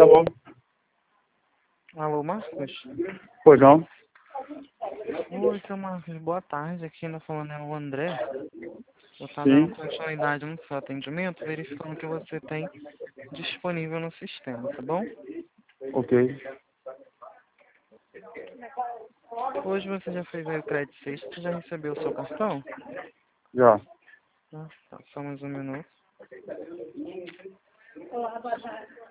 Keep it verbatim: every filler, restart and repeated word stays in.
Tá bom. Alô, Marcos? Pois não? Oi, seu Marcos, boa tarde. Aqui ainda falando é o André. Eu estou Sim. dando continuidade no seu atendimento, verificando o que você tem disponível no sistema, tá bom? Ok. Hoje você já fez aí o crédito sexta, você já recebeu o seu cartão? Já. Ah, tá, só mais um minuto.